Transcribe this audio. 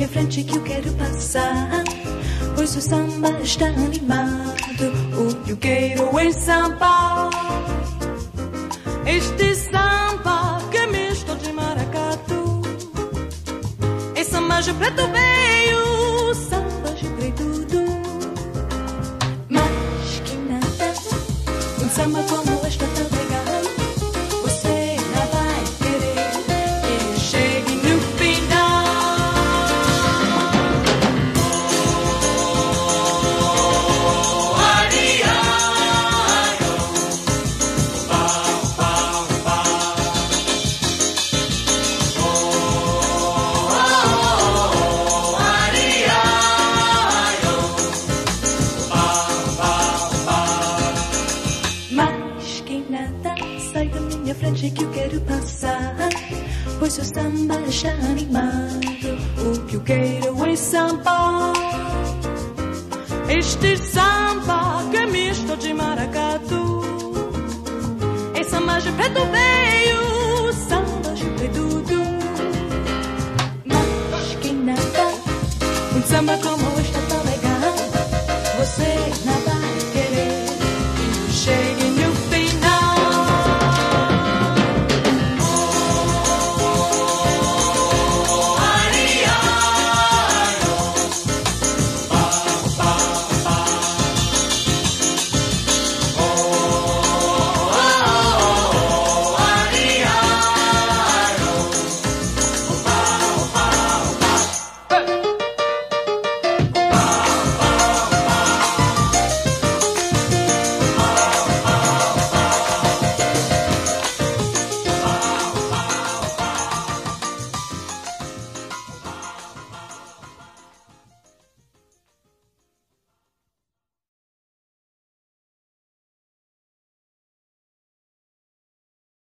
frente que eu quero passar, pois o samba está animado. O que eu quero é samba, este samba que é misto de maracatu. É samba de preto veio, samba de preto do. Mas que nada, um samba como este tá legal. Você não vai querer que chegue no final. Sai da minha frente que eu quero passar, pois o samba está animado. O que eu quero é samba, este samba que é misto de maracatu. É samba de preto veio, samba de preto do. Mas que nada, um samba como